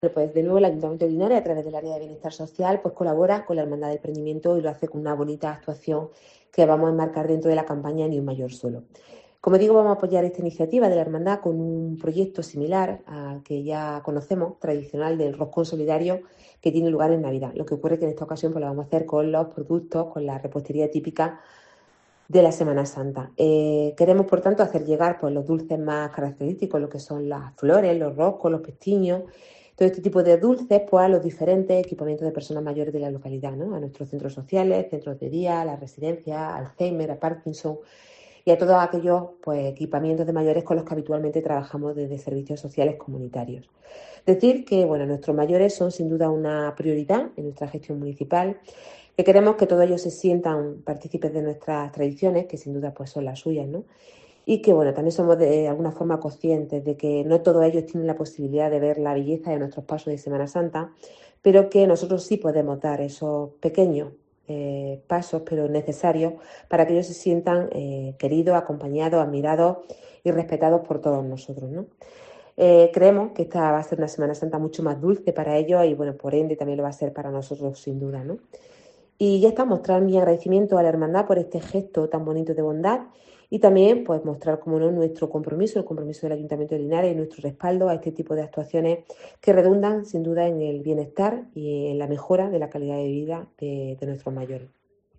Pues de nuevo el Ayuntamiento de Linares, a través del área de bienestar social, pues colabora con la Hermandad del Emprendimiento y lo hace con una bonita actuación que vamos a enmarcar dentro de la campaña Ni un mayor solo. Como digo, vamos a apoyar esta iniciativa de la Hermandad con un proyecto similar al que ya conocemos, tradicional, del roscón solidario que tiene lugar en Navidad. Lo que ocurre es que en esta ocasión pues, lo vamos a hacer con los productos, con la repostería típica de la Semana Santa. Queremos, por tanto, hacer llegar pues, los dulces más característicos, lo que son las flores, los roscos, los pestiños, todo este tipo de dulces pues, a los diferentes equipamientos de personas mayores de la localidad, ¿no? A nuestros centros sociales, centros de día, a las residencias, a Alzheimer, a Parkinson y a todos aquellos pues, equipamientos de mayores con los que habitualmente trabajamos desde servicios sociales comunitarios. Decir que bueno, nuestros mayores son sin duda una prioridad en nuestra gestión municipal, que queremos que todos ellos se sientan partícipes de nuestras tradiciones, que sin duda pues, son las suyas, ¿no? Y que bueno, también somos de alguna forma conscientes de que no todos ellos tienen la posibilidad de ver la belleza de nuestros pasos de Semana Santa, pero que nosotros sí podemos dar esos pequeños pasos, pero necesarios, para que ellos se sientan queridos, acompañados, admirados y respetados por todos nosotros, ¿no? Creemos que esta va a ser una Semana Santa mucho más dulce para ellos y, bueno, por ende también lo va a ser para nosotros, sin duda, ¿no? Y ya está, mostrar mi agradecimiento a la hermandad por este gesto tan bonito de bondad y también, pues, mostrar, como no, nuestro compromiso, el compromiso del Ayuntamiento de Linares y nuestro respaldo a este tipo de actuaciones que redundan, sin duda, en el bienestar y en la mejora de la calidad de vida de nuestros mayores.